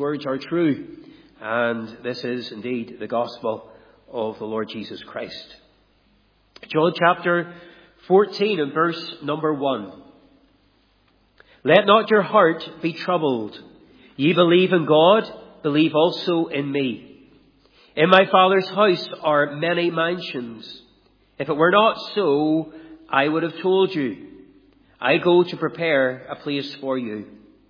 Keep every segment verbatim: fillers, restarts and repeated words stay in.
words are true. And this is indeed the gospel of the Lord Jesus Christ. John chapter fourteen and verse number one. Let not your heart be troubled. Ye believe in God, believe also in me. In my Father's house are many mansions. If it were not so, I would have told you. I go to prepare a place for you.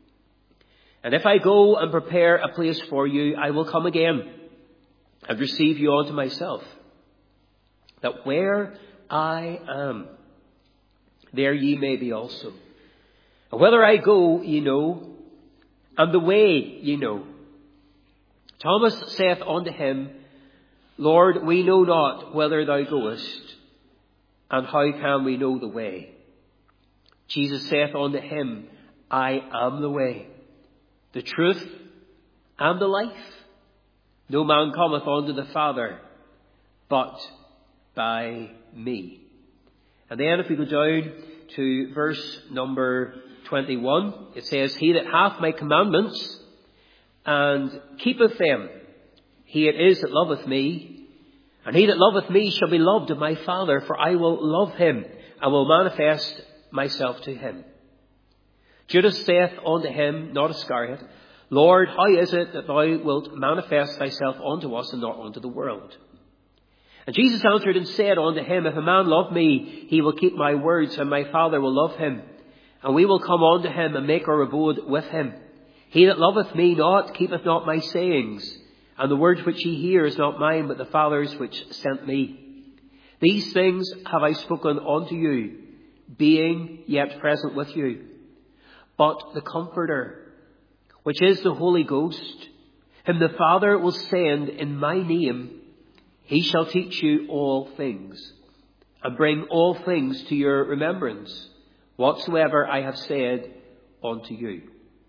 And if I go and prepare a place for you, I will come again and receive you unto myself, that where I am, there ye may be also. And whither I go, ye know, and the way ye know. Thomas saith unto him, Lord, we know not whither thou goest, and how can we know the way? Jesus saith unto him, I am the way, the truth, and the life. No man cometh unto the Father, but by me. And then if we go down to verse number twenty-one, it says, He that hath my commandments, and keepeth them, he it is that loveth me. And he that loveth me shall be loved of my Father, for I will love him, and will manifest myself to him. Judas saith unto him, not Iscariot, Lord, how is it that thou wilt manifest thyself unto us, and not unto the world? And Jesus answered and said unto him, If a man love me, he will keep my words, and my Father will love him, and we will come unto him, and make our abode with him. He that loveth me not, keepeth not my sayings, and the words which ye hear is not mine, but the Father's which sent me. These things have I spoken unto you, being yet present with you. But the Comforter, which is the Holy Ghost, whom the Father will send in my name, he shall teach you all things, and bring all things to your remembrance, whatsoever I have said unto you.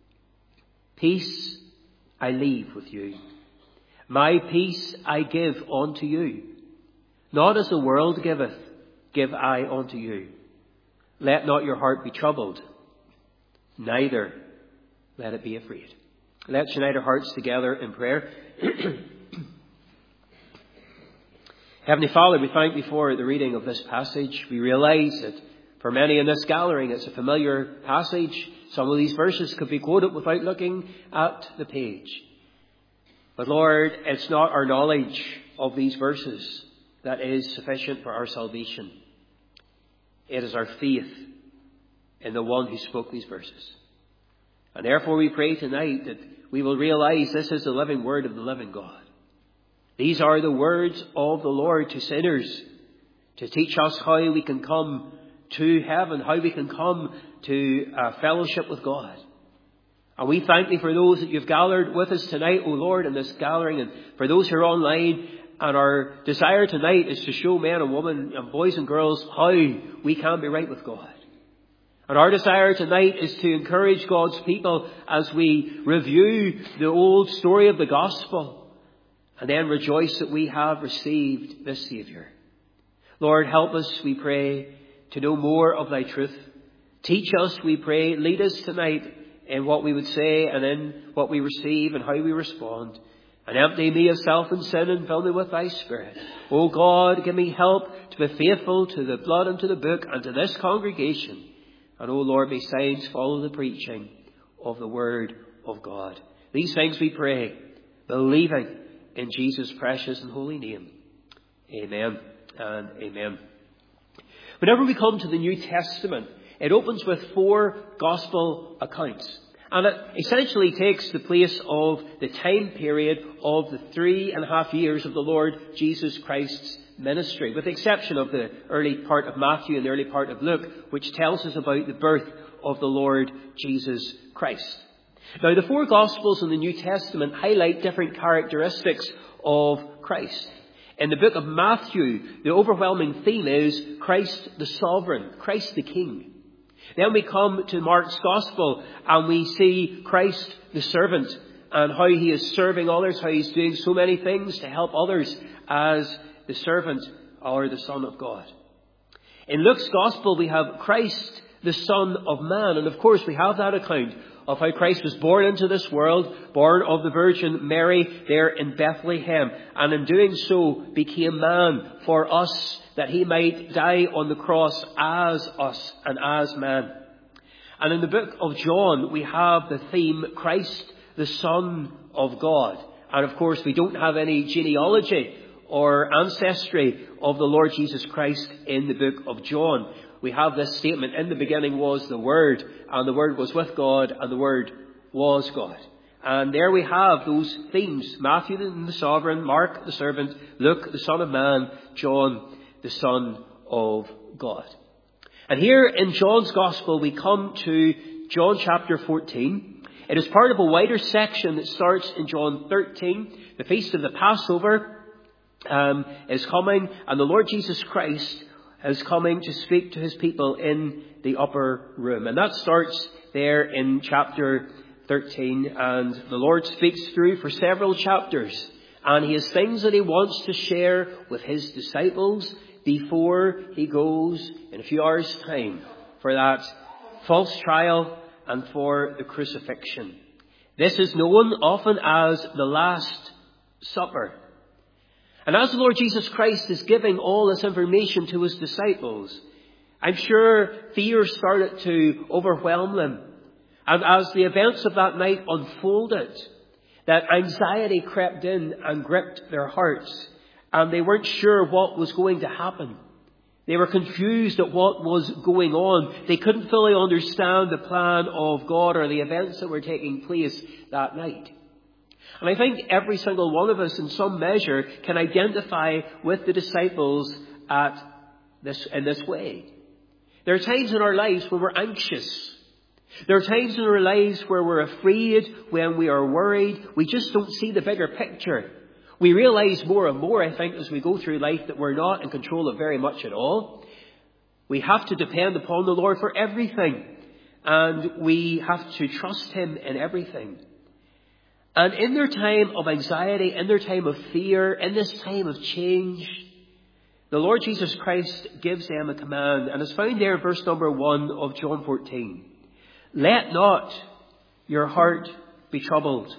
Peace I leave with you. My peace I give unto you. Not as the world giveth, give I unto you. Let not your heart be troubled, neither let it be afraid. Let's unite our hearts together in prayer. Heavenly Father, we thank Thee for the reading of this passage. We realize that for many in this gathering it's a familiar passage. Some of these verses could be quoted without looking at the page. But Lord, it's not our knowledge of these verses that is sufficient for our salvation. It is our faith in the one who spoke these verses. And therefore we pray tonight that we will realize this is the living word of the living God. These are the words of the Lord to sinners, to teach us how we can come to heaven, how we can come to uh, fellowship with God. And we thank Thee for those that You've gathered with us tonight, O Lord, in this gathering, and for those who are online. And our desire tonight is to show men and women and boys and girls how we can be right with God. And our desire tonight is to encourage God's people as we review the old story of the gospel, and then rejoice that we have received this Saviour. Lord, help us, we pray, to know more of Thy truth. Teach us, we pray, lead us tonight in what we would say and in what we receive and how we respond. And empty me of self and sin and fill me with Thy Spirit. O God, give me help to be faithful to the blood and to the book and to this congregation. And O Lord, may signs follow the preaching of the Word of God. These things we pray, believing in Jesus' precious and holy name. Amen and amen. Whenever we come to the New Testament, it opens with four gospel accounts. And it essentially takes the place of the time period of the three and a half years of the Lord Jesus Christ's ministry, with the exception of the early part of Matthew and the early part of Luke, which tells us about the birth of the Lord Jesus Christ. Now, the four Gospels in the New Testament highlight different characteristics of Christ. In the book of Matthew, the overwhelming theme is Christ the Sovereign, Christ the King. Then we come to Mark's Gospel and we see Christ the Servant and how He is serving others, how He's doing so many things to help others as the servant or the Son of God. In Luke's Gospel, we have Christ the Son of Man. And of course, we have that account of how Christ was born into this world, born of the Virgin Mary there in Bethlehem, and in doing so became man for us, that he might die on the cross as us and as man. And in the book of John, we have the theme, Christ, the Son of God. And of course, we don't have any genealogy or ancestry of the Lord Jesus Christ in the book of John. We have this statement, in the beginning was the Word, and the Word was with God, and the Word was God. And there we have those themes, Matthew the Sovereign, Mark the Servant, Luke the Son of Man, John the Son of God. And here in John's Gospel we come to John chapter fourteen. It is part of a wider section that starts in John thirteen. The Feast of the Passover um, is coming, and the Lord Jesus Christ is coming to speak to his people in the upper room. And that starts there in chapter thirteen. And the Lord speaks through for several chapters. And he has things that he wants to share with his disciples before he goes in a few hours' time for that false trial and for the crucifixion. This is known often as the Last Supper. And as the Lord Jesus Christ is giving all this information to his disciples, I'm sure fear started to overwhelm them. And as the events of that night unfolded, that anxiety crept in and gripped their hearts. And they weren't sure what was going to happen. They were confused at what was going on. They couldn't fully understand the plan of God or the events that were taking place that night. And I think every single one of us in some measure can identify with the disciples at this, in this way. There are times in our lives where we're anxious. There are times in our lives where we're afraid, when we are worried. We just don't see the bigger picture. We realize more and more, I think, as we go through life that we're not in control of very much at all. We have to depend upon the Lord for everything. And we have to trust him in everything. And in their time of anxiety, in their time of fear, in this time of change, the Lord Jesus Christ gives them a command. And it's found there in verse number one of John fourteen. Let not your heart be troubled.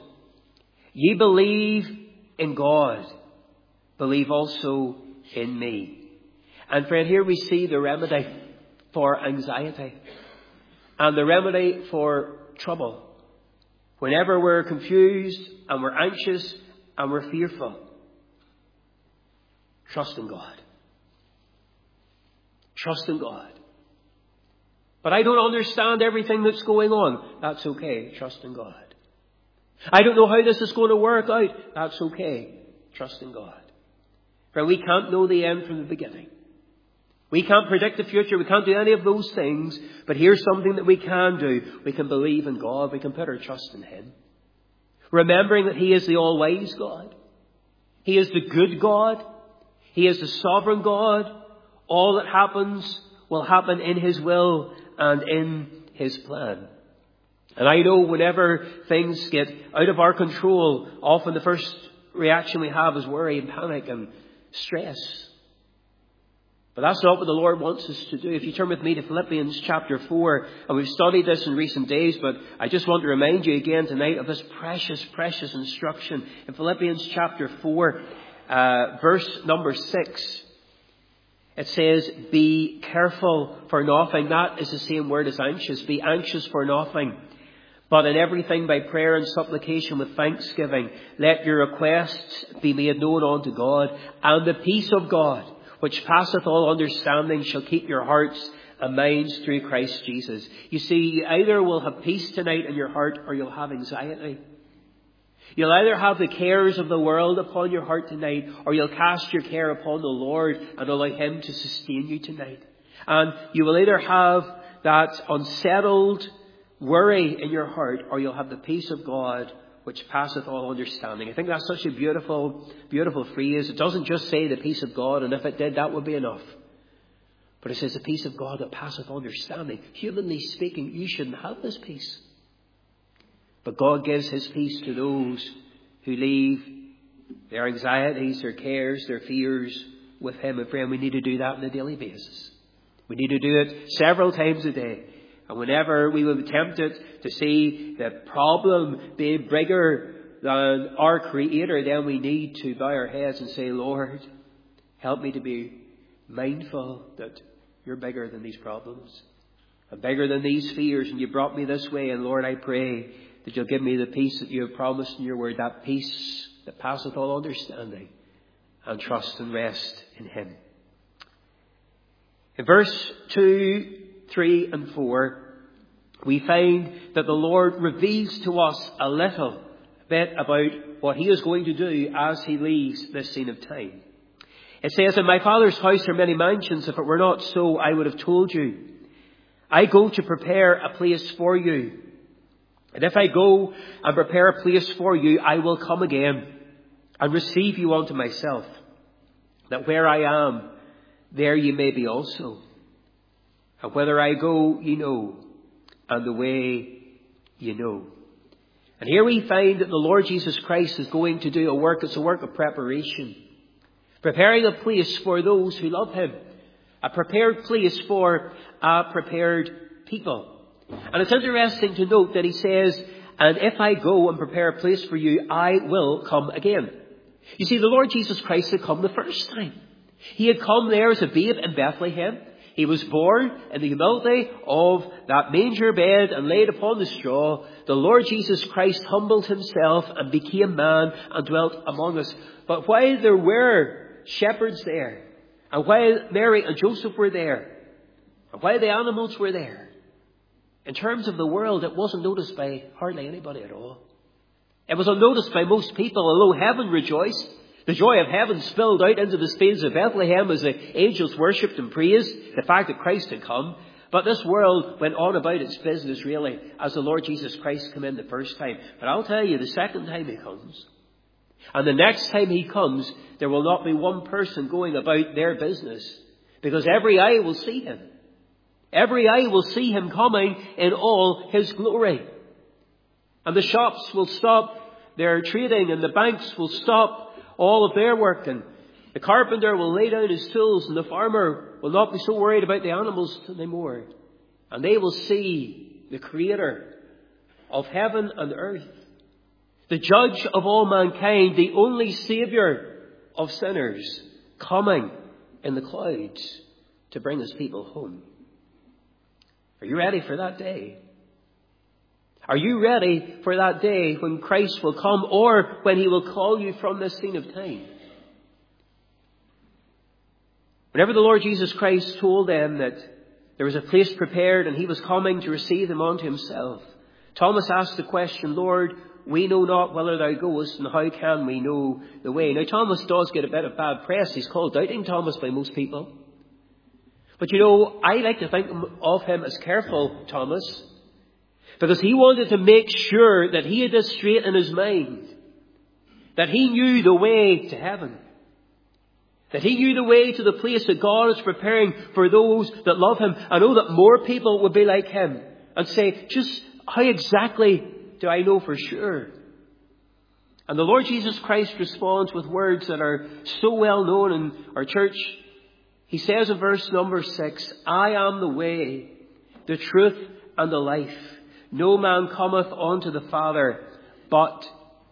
Ye believe in God. Believe also in me. And friend, here we see the remedy for anxiety. And the remedy for trouble. Whenever we're confused and we're anxious and we're fearful, trust in God. Trust in God. But I don't understand everything that's going on. That's okay. Trust in God. I don't know how this is going to work out. That's okay. Trust in God. For we can't know the end from the beginning. We can't predict the future. We can't do any of those things. But here's something that we can do. We can believe in God. We can put our trust in him. Remembering that he is the all-wise God. He is the good God. He is the sovereign God. All that happens will happen in his will and in his plan. And I know whenever things get out of our control, often the first reaction we have is worry and panic and stress. But that's not what the Lord wants us to do. If you turn with me to Philippians chapter four, and we've studied this in recent days, but I just want to remind you again tonight of this precious, precious instruction. In Philippians chapter four, uh, verse number six, it says, be careful for nothing. That is the same word as anxious. Be anxious for nothing. But in everything by prayer and supplication with thanksgiving, let your requests be made known unto God, and the peace of God, which passeth all understanding, shall keep your hearts and minds through Christ Jesus. You see, you either will have peace tonight in your heart or you'll have anxiety. You'll either have the cares of the world upon your heart tonight, or you'll cast your care upon the Lord and allow him to sustain you tonight. And you will either have that unsettled worry in your heart, or you'll have the peace of God which passeth all understanding. I think that's such a beautiful, beautiful phrase. It doesn't just say the peace of God, and if it did, that would be enough. But it says the peace of God that passeth understanding. Humanly speaking, you shouldn't have this peace. But God gives his peace to those who leave their anxieties, their cares, their fears with him. And friend, we need to do that on a daily basis. We need to do it several times a day. And whenever we will be tempted to see the problem being bigger than our Creator, then we need to bow our heads and say, Lord, help me to be mindful that you're bigger than these problems and bigger than these fears. And you brought me this way. And Lord, I pray that you'll give me the peace that you have promised in your word, that peace that passeth all understanding, and trust and rest in him. In verse two, three and four, we find that the Lord reveals to us a little bit about what he is going to do as he leaves this scene of time. It says, in my Father's house are many mansions. If it were not so, I would have told you. I go to prepare a place for you. And if I go and prepare a place for you, I will come again and receive you unto myself, that where I am, there ye may be also. And whither I go, ye know, and the way ye know. And here we find that the Lord Jesus Christ is going to do a work. It's a work of preparation. Preparing a place for those who love him. A prepared place for a prepared people. And it's interesting to note that he says, and if I go and prepare a place for you, I will come again. You see, the Lord Jesus Christ had come the first time. He had come there as a babe in Bethlehem. He was born in the humility of that manger bed and laid upon the straw. The Lord Jesus Christ humbled himself and became man and dwelt among us. But while there were shepherds there, and while Mary and Joseph were there, and while the animals were there, in terms of the world, it wasn't noticed by hardly anybody at all. It was unnoticed by most people, although heaven rejoiced. The joy of heaven spilled out into the fields of Bethlehem as the angels worshipped and praised the fact that Christ had come. But this world went on about its business, really, as the Lord Jesus Christ came in the first time. But I'll tell you, the second time he comes, and the next time he comes, there will not be one person going about their business, because every eye will see him. Every eye will see him coming in all his glory. And the shops will stop their trading, and the banks will stop all of their work, and the carpenter will lay down his tools, and the farmer will not be so worried about the animals anymore. And they will see the Creator of heaven and earth, the Judge of all mankind, the only Saviour of sinners, coming in the clouds to bring his people home. Are you ready for that day? Are you ready for that day when Christ will come, or when he will call you from this scene of time? Whenever the Lord Jesus Christ told them that there was a place prepared and he was coming to receive them unto himself, Thomas asked the question, Lord, we know not whither thou goest, and how can we know the way? Now, Thomas does get a bit of bad press. He's called Doubting Thomas by most people. But you know, I like to think of him as Careful Thomas, because he wanted to make sure that he had this straight in his mind, that he knew the way to heaven, that he knew the way to the place that God is preparing for those that love him. I know that more people would be like him and say, just how exactly do I know for sure? And the Lord Jesus Christ responds with words that are so well known in our church. He says in verse number six, I am the way, the truth, and the life. No man cometh unto the Father but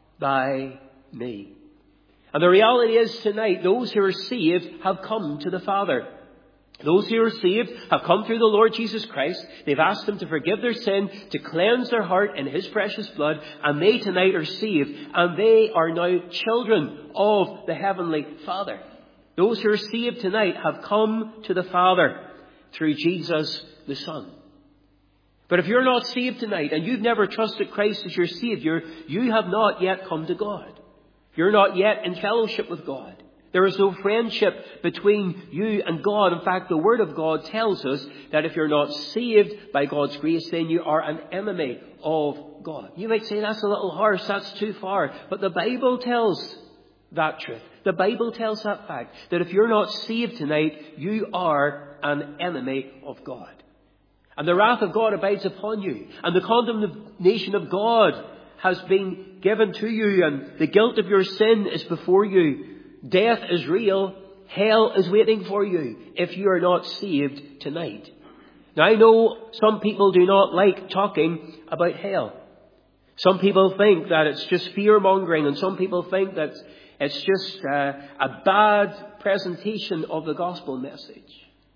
by me. And the reality is tonight, those who are saved have come to the Father. Those who are saved have come through the Lord Jesus Christ. They've asked him to forgive their sin, to cleanse their heart in his precious blood. And they tonight are saved. And they are now children of the Heavenly Father. Those who are saved tonight have come to the Father through Jesus the Son. But if you're not saved tonight and you've never trusted Christ as your Saviour, you have not yet come to God. You're not yet in fellowship with God. There is no friendship between you and God. In fact, the Word of God tells us that if you're not saved by God's grace, then you are an enemy of God. You might say, that's a little harsh, that's too far. But the Bible tells that truth. The Bible tells that fact, that if you're not saved tonight, you are an enemy of God. And the wrath of God abides upon you. And the condemnation of God has been given to you. And the guilt of your sin is before you. Death is real. Hell is waiting for you if you are not saved tonight. Now, I know some people do not like talking about hell. Some people think that it's just fear-mongering, and some people think that it's just uh, a bad presentation of the gospel message.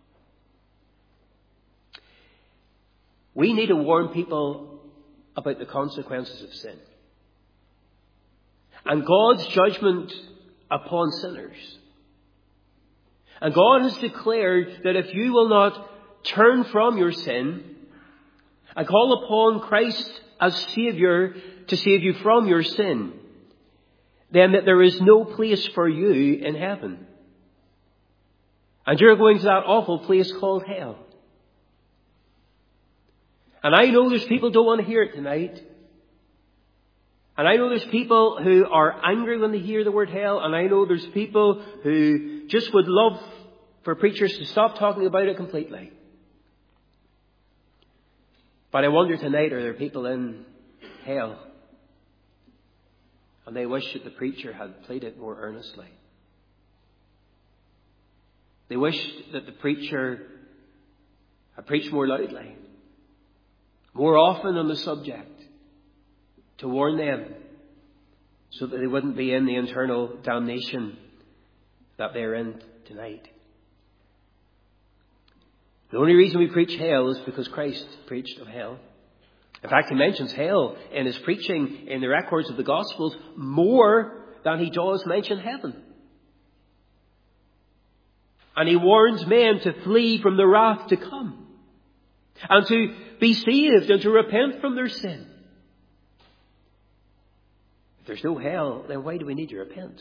We need to warn people about the consequences of sin and God's judgment upon sinners. And God has declared that if you will not turn from your sin and call upon Christ as Saviour to save you from your sin, then that there is no place for you in heaven. And you're going to that awful place called hell. And I know there's people who don't want to hear it tonight. And I know there's people who are angry when they hear the word hell. And I know there's people who just would love for preachers to stop talking about it completely. But I wonder tonight, are there people in hell? And they wish that the preacher had played it more earnestly. They wish that the preacher had preached more loudly, more often on the subject, to warn them so that they wouldn't be in the eternal damnation that they're in tonight. The only reason we preach hell is because Christ preached of hell. In fact, he mentions hell in his preaching in the records of the Gospels more than he does mention heaven. And he warns men to flee from the wrath to come and to be saved and to repent from their sin. If there's no hell, then why do we need to repent?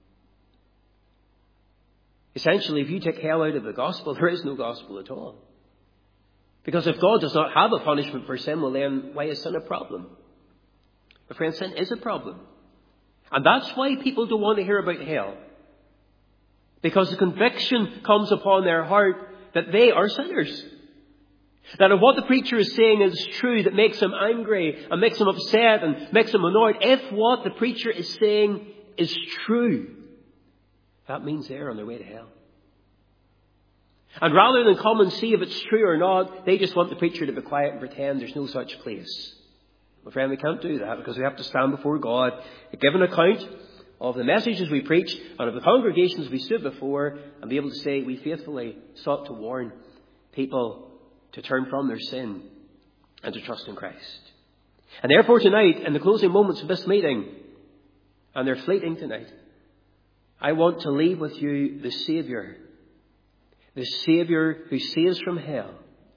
Essentially, if you take hell out of the gospel, there is no gospel at all. Because if God does not have a punishment for sin, well then, why is sin a problem? But friends, sin is a problem. And that's why people don't want to hear about hell. Because the conviction comes upon their heart that they are sinners. That if what the preacher is saying is true, that makes them angry and makes them upset and makes them annoyed, if what the preacher is saying is true, that means they're on their way to hell. And rather than come and see if it's true or not, they just want the preacher to be quiet and pretend there's no such place. My friend, we can't do that because we have to stand before God, give an account of the messages we preached and of the congregations we stood before, and be able to say we faithfully sought to warn people to turn from their sin and to trust in Christ. And therefore tonight, in the closing moments of this meeting, and they're fleeting tonight, I want to leave with you the Saviour. The Saviour who saves from hell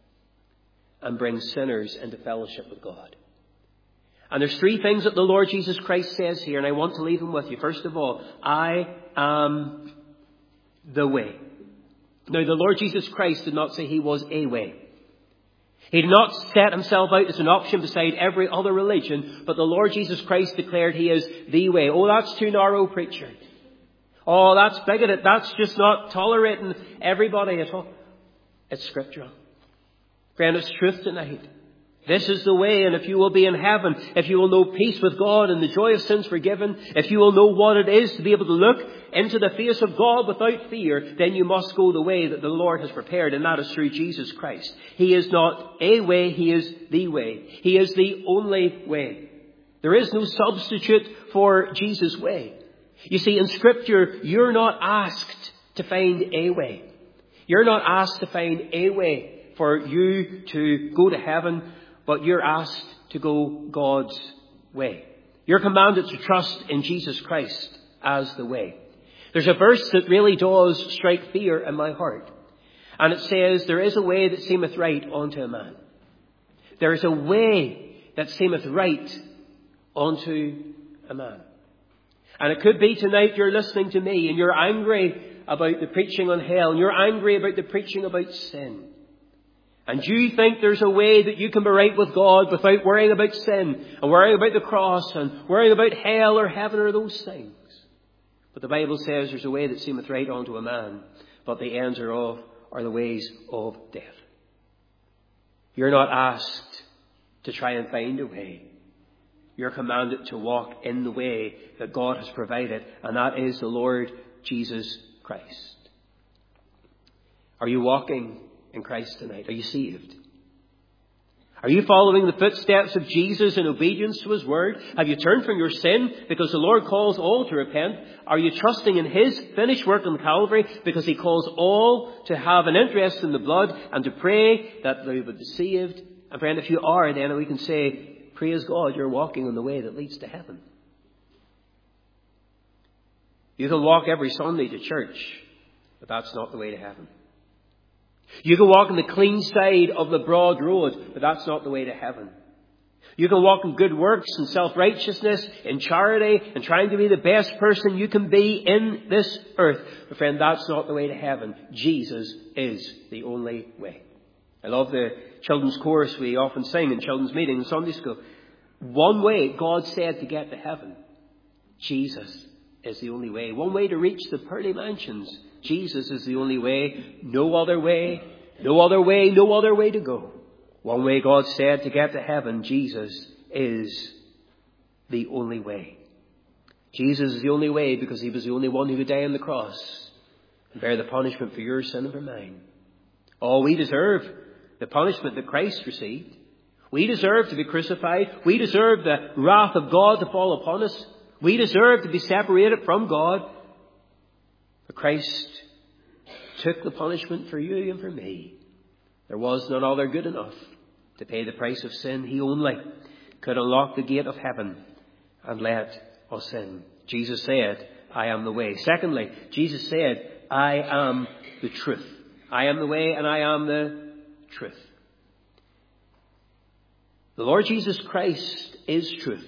and brings sinners into fellowship with God. And there's three things that the Lord Jesus Christ says here, and I want to leave them with you. First of all, I am the way. Now, the Lord Jesus Christ did not say he was a way. He did not set himself out as an option beside every other religion, but the Lord Jesus Christ declared he is the way. Oh, that's too narrow, preacher. Oh, that's bigoted. That's just not tolerating everybody at all. It's scriptural. Friend, it's truth tonight. This is the way, and if you will be in heaven, if you will know peace with God and the joy of sins forgiven, if you will know what it is to be able to look into the face of God without fear, then you must go the way that the Lord has prepared, and that is through Jesus Christ. He is not a way, he is the way. He is the only way. There is no substitute for Jesus' way. You see, in Scripture, you're not asked to find a way. You're not asked to find a way for you to go to heaven, but you're asked to go God's way. You're commanded to trust in Jesus Christ as the way. There's a verse that really does strike fear in my heart. And it says, there is a way that seemeth right unto a man. There is a way that seemeth right unto a man. And it could be tonight you're listening to me and you're angry about the preaching on hell, and you're angry about the preaching about sin. And you think there's a way that you can be right with God without worrying about sin and worrying about the cross and worrying about hell or heaven or those things. But the Bible says there's a way that seemeth right unto a man, but the ends thereof are the ways of death. You're not asked to try and find a way. You're commanded to walk in the way that God has provided, and that is the Lord Jesus Christ. Are you walking in Christ tonight? Are you saved? Are you following the footsteps of Jesus in obedience to his word? Have you turned from your sin because the Lord calls all to repent? Are you trusting in his finished work on Calvary because he calls all to have an interest in the blood and to pray that they would be saved? And friend, if you are, then we can say, praise God, you're walking on the way that leads to heaven. You can walk every Sunday to church, but that's not the way to heaven. You can walk on the clean side of the broad road, but that's not the way to heaven. You can walk in good works and self-righteousness, in charity, and trying to be the best person you can be in this earth. But friend, that's not the way to heaven. Jesus is the only way. I love the children's chorus we often sing in children's meeting in Sunday school. One way God said to get to heaven. Jesus is the only way. One way to reach the pearly mansions. Jesus is the only way. No other way. No other way. No other way to go. One way God said to get to heaven. Jesus is the only way. Jesus is the only way because he was the only one who could die on the cross and bear the punishment for your sin and for mine. Oh, we deserve the punishment that Christ received. We deserve to be crucified. We deserve the wrath of God to fall upon us. We deserve to be separated from God. But Christ took the punishment for you and for me. There was none other good enough to pay the price of sin. He only could unlock the gate of heaven and let us in. Jesus said, I am the way. Secondly, Jesus said, I am the truth. I am the way and I am the truth. The Lord Jesus Christ is truth.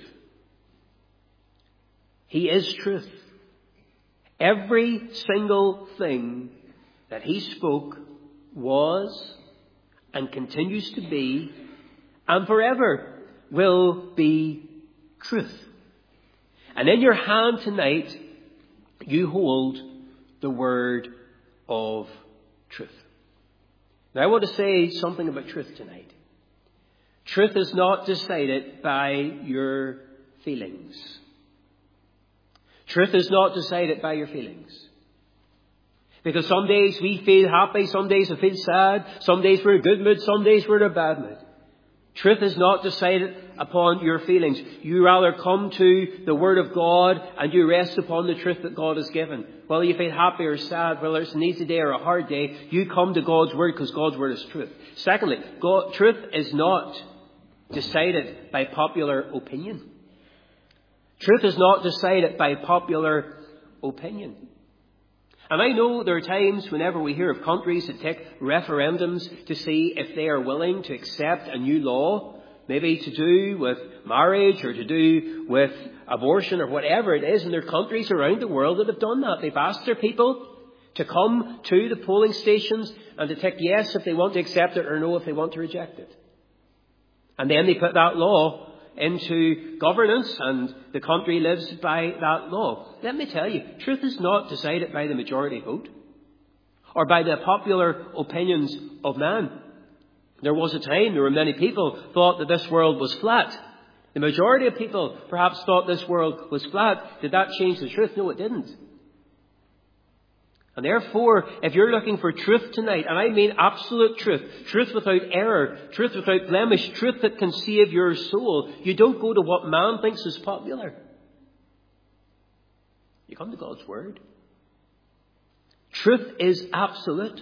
He is truth. Every single thing that he spoke was and continues to be and forever will be truth. And in your hand tonight, you hold the word of truth. Now I want to say something about truth tonight. Truth is not decided by your feelings. Truth is not decided by your feelings. Because some days we feel happy, some days we feel sad, some days we're in a good mood, some days we're in a bad mood. Truth is not decided upon your feelings. You rather come to the Word of God and you rest upon the truth that God has given. Whether you feel happy or sad, whether it's an easy day or a hard day, you come to God's Word because God's Word is truth. Secondly, God, truth is not decided by popular opinion. Truth is not decided by popular opinion. And I know there are times whenever we hear of countries that take referendums to see if they are willing to accept a new law, maybe to do with marriage or to do with abortion or whatever it is, and there are countries around the world that have done that. They've asked their people to come to the polling stations and to tick yes if they want to accept it or no if they want to reject it. And then they put that law into governance and the country lives by that law. Let me tell you, truth is not decided by the majority vote or by the popular opinions of man. There was a time, there were many people thought that this world was flat. The majority of people perhaps thought this world was flat. Did that change the truth? No, it didn't. And therefore, if you're looking for truth tonight, and I mean absolute truth, truth without error, truth without blemish, truth that can save your soul, you don't go to what man thinks is popular. You come to God's Word. Truth is absolute.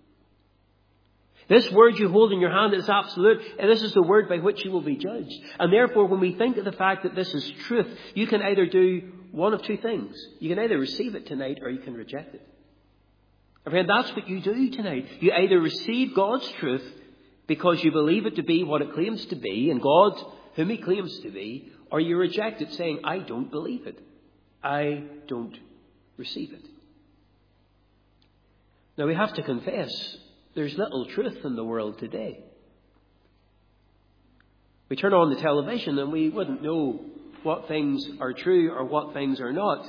This word you hold in your hand is absolute, and this is the word by which you will be judged. And therefore, when we think of the fact that this is truth, you can either do one of two things. You can either receive it tonight or you can reject it. And friend, that's what you do tonight. You either receive God's truth because you believe it to be what it claims to be, and God whom He claims to be, or you reject it saying, I don't believe it. I don't receive it. Now we have to confess, there's little truth in the world today. We turn on the television and we wouldn't know what things are true or what things are not.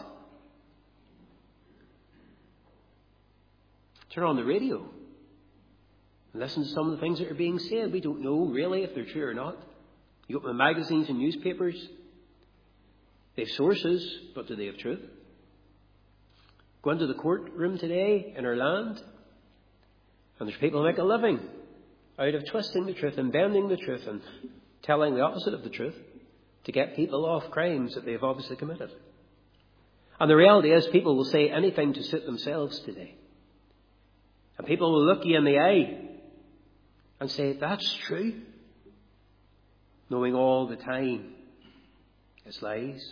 Turn on the radio and listen to some of the things that are being said. We don't know really if they're true or not. You open the magazines and newspapers. They have sources, but do they have truth? Go into the courtroom today in our land, and there's people who make a living out of twisting the truth and bending the truth and telling the opposite of the truth to get people off crimes that they've obviously committed. And the reality is people will say anything to suit themselves today. And people will look you in the eye and say, that's true. Knowing all the time it's lies.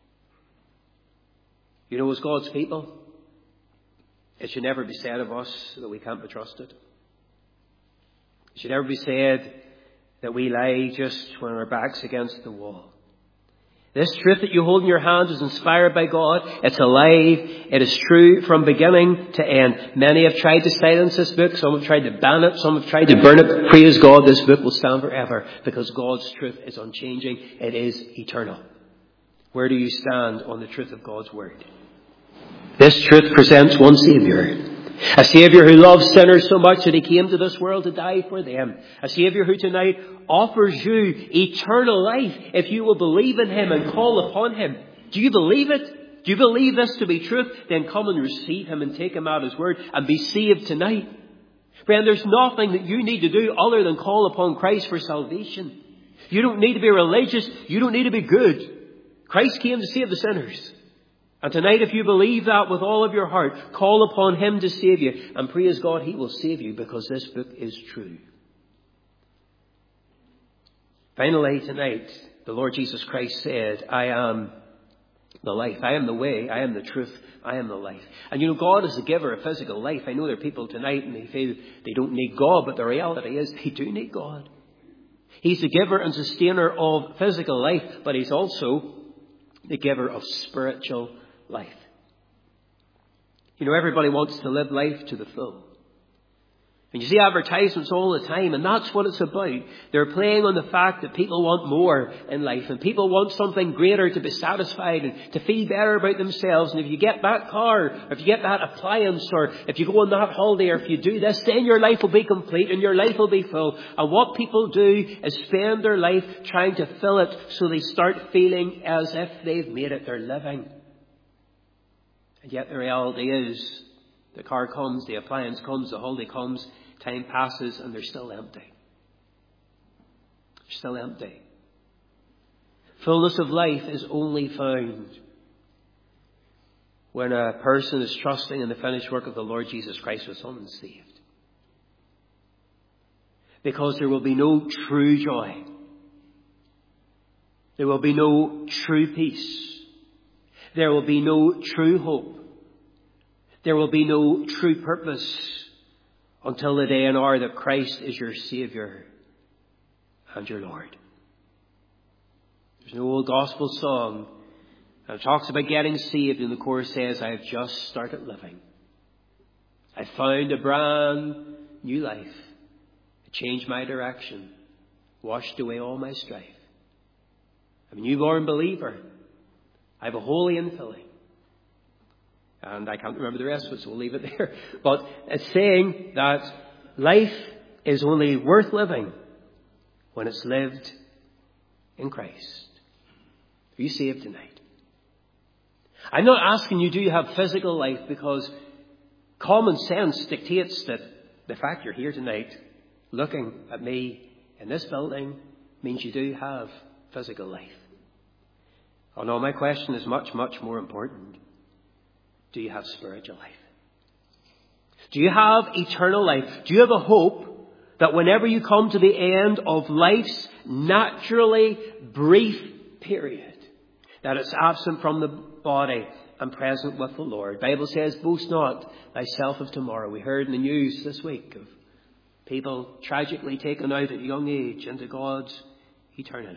You know, as God's people, it should never be said of us that we can't be trusted. It should never be said that we lie just when our back's against the wall. This truth that you hold in your hands is inspired by God. It's alive. It is true from beginning to end. Many have tried to silence this book. Some have tried to ban it. Some have tried to burn it. Praise God, this book will stand forever because God's truth is unchanging. It is eternal. Where do you stand on the truth of God's word? This truth presents one Saviour. A Saviour who loves sinners so much that He came to this world to die for them. A Saviour who tonight offers you eternal life if you will believe in Him and call upon Him. Do you believe it? Do you believe this to be truth? Then come and receive Him and take Him at His word and be saved tonight. Friend, there's nothing that you need to do other than call upon Christ for salvation. You don't need to be religious. You don't need to be good. Christ came to save the sinners. And tonight, if you believe that with all of your heart, call upon Him to save you. And praise God, He will save you because this book is true. Finally, tonight, the Lord Jesus Christ said, I am the life. I am the way. I am the truth. I am the life. And you know, God is the giver of physical life. I know there are people tonight and they feel they don't need God, but the reality is they do need God. He's the giver and sustainer of physical life, but He's also the giver of spiritual life. You know, everybody wants to live life to the full. And you see advertisements all the time, and that's what it's about. They're playing on the fact that people want more in life, and people want something greater to be satisfied and to feel better about themselves. And if you get that car, or if you get that appliance, or if you go on that holiday, or if you do this, then your life will be complete and your life will be full. And what people do is spend their life trying to fill it so they start feeling as if they've made it. They're living. And yet the reality is, the car comes, the appliance comes, the holiday comes, time passes, and they're still empty. They're still empty. Fullness of life is only found when a person is trusting in the finished work of the Lord Jesus Christ for some and saved. Because there will be no true joy. There will be no true peace. There will be no true hope. There will be no true purpose until the day and hour that Christ is your Saviour and your Lord. There's an old gospel song and it talks about getting saved, and the chorus says, I have just started living. I found a brand new life. It changed my direction, washed away all my strife. I'm a newborn believer. I have a holy infilling. And I can't remember the rest of it, so we'll leave it there. But it's saying that life is only worth living when it's lived in Christ. Are you saved tonight? I'm not asking you, do you have physical life? Because common sense dictates that the fact you're here tonight, looking at me in this building, means you do have physical life. Oh no, my question is much, much more important. Do you have spiritual life? Do you have eternal life? Do you have a hope that whenever you come to the end of life's naturally brief period, that it's absent from the body and present with the Lord? The Bible says, boast not thyself of tomorrow. We heard in the news this week of people tragically taken out at a young age into God's eternity.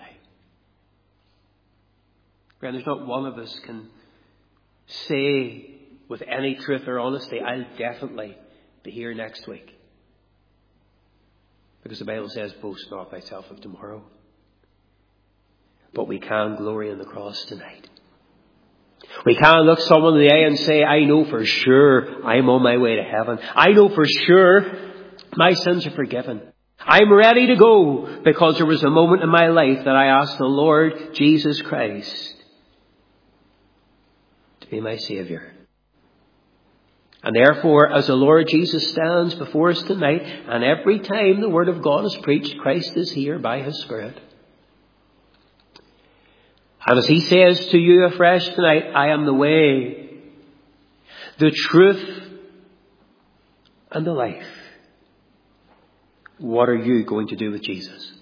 Friend, there's not one of us can say with any truth or honesty, I'll definitely be here next week. Because the Bible says, boast not thyself of tomorrow. But we can glory in the cross tonight. We can look someone in the eye and say, I know for sure I'm on my way to heaven. I know for sure my sins are forgiven. I'm ready to go because there was a moment in my life that I asked the Lord Jesus Christ to be my Saviour. And therefore, as the Lord Jesus stands before us tonight, and every time the Word of God is preached, Christ is here by His Spirit. And as He says to you afresh tonight, I am the way, the truth, and the life. What are you going to do with Jesus?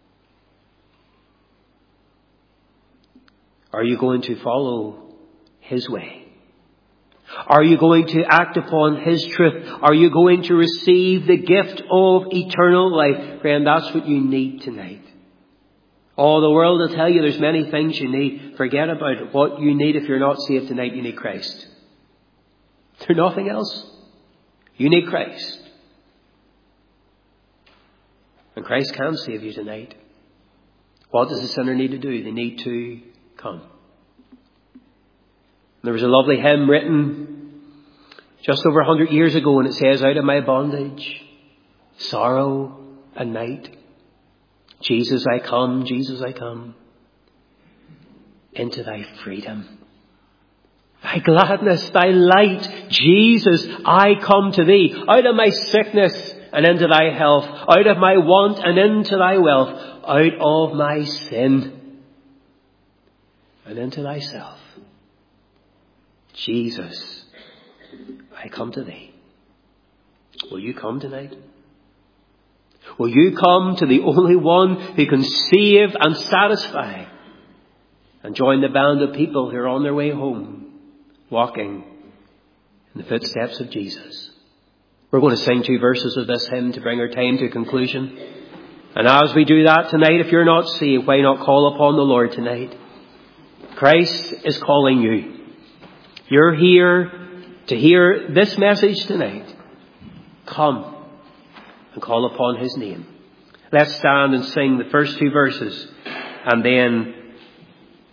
Are you going to follow His way? Are you going to act upon His truth? Are you going to receive the gift of eternal life? Friend, that's what you need tonight. Oh, the world will tell you there's many things you need. Forget about it. What you need if you're not saved tonight, you need Christ. There's nothing else. You need Christ. And Christ can save you tonight. What does the sinner need to do? They need to come. There was a lovely hymn written just over a hundred years ago, and it says, out of my bondage, sorrow and night, Jesus I come, Jesus I come, into thy freedom. Thy gladness, thy light, Jesus, I come to thee, out of my sickness and into thy health, out of my want and into thy wealth, out of my sin and into thyself. Jesus, I come to thee. Will you come tonight? Will you come to the only one who can save and satisfy, and join the band of people who are on their way home, walking in the footsteps of Jesus? We're going to sing two verses of this hymn to bring our time to a conclusion. And as we do that tonight, if you're not saved, why not call upon the Lord tonight? Christ is calling you. You're here to hear this message tonight. Come and call upon His name. Let's stand and sing the first two verses, and then